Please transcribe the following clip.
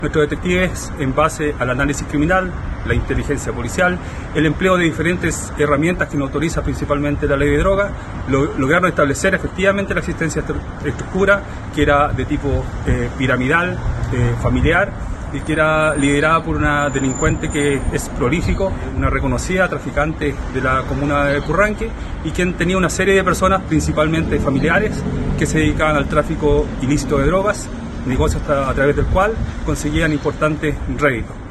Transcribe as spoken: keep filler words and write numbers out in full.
Nuestros detectives, en base al análisis criminal, la inteligencia policial, el empleo de diferentes herramientas que nos autoriza principalmente la ley de drogas, lo, lograron establecer efectivamente la existencia de esta estructura que era de tipo eh, piramidal, eh, familiar, y que era liderada por una delincuente que es prolífico, una reconocida traficante de la comuna de Curranque, y quien tenía una serie de personas, principalmente familiares, que se dedicaban al tráfico ilícito de drogas, negocio a través del cual conseguían importantes réditos.